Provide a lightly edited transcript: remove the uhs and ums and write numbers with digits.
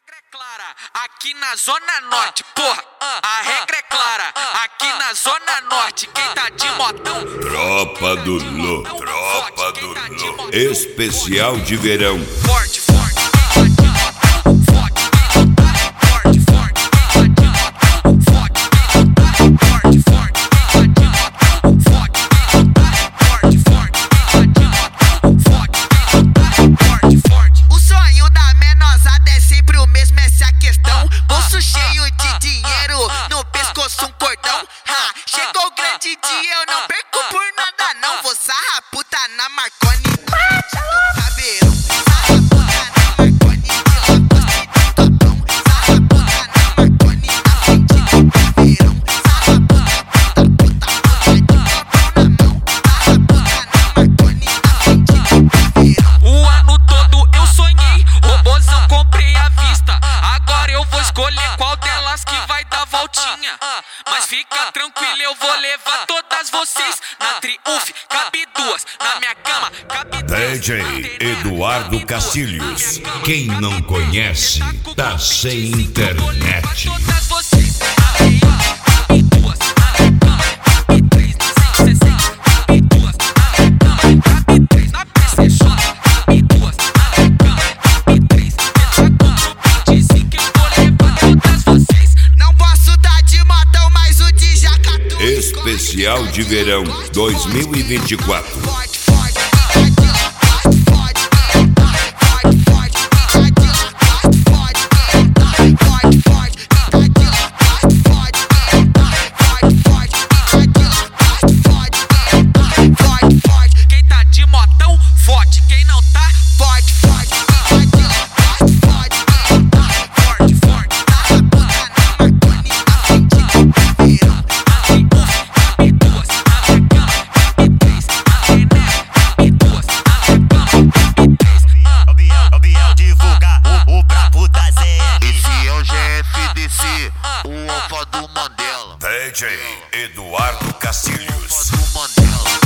regra é clara, aqui na Zona Norte, porra. A regra é clara, aqui na Zona Norte. Quem tá de motão? Tropa do Lô, Tropa do Lô. Especial de verão. Forte, forte. O sonho da menosada é sempre o mesmo, essa é a questão. Bolso cheio de dinheiro, no pescoço um cordão. Chegou o grande dia, eu não perco por nada não. Vou sarrar puta na Marconi, do caveirão. Sarra puta na Marconi, de Lacoste do Capão. Sarra puta na Marconi, na frente do caveirão. Sarra puta de Capão na mão. Sarra puta na Marconi, na frente do caveirão. O ano todo eu sonhei, robôzão comprei à vista. Agora eu vou escolher qual delas que vai dar voltinha. Mas fica tranquilo, eu vou levar todas vocês na Triumph, cabe duas, na minha cama, cabe três. DJ Eduardo Castilhos. Quem não conhece, tá sem internet. Todas vocês na Triumph, cabe duas, na minha cama, cabe três, na 160, cabe duas, na minha cama, cabe três, na PCJ, cabe duas, na minha cama, cabe três. Deixa com o 25 eu vou levar todas vocês. Não posso dar de motão, mas o de Jacatu. Especial de verão 2024. Forte, forte, gosto forte, forte, forte, gosto forte, forte, forte, gosto forte, forte, forte, forte. Quem tá de motão, forte. Quem não tá, Forte, forte, gosto forte, forte, forte. Sarra puta na Marconi, na frente do caveirão. na Triumph, cabe duas, na minha cama, cabe três, na René, cabe duas, na minha cama, cabe três. O Biel divulga o brabo da ZN. Esse é o GFDC, o alfa do Mandela. DJ Eduardo Castilhos. Do Mandela.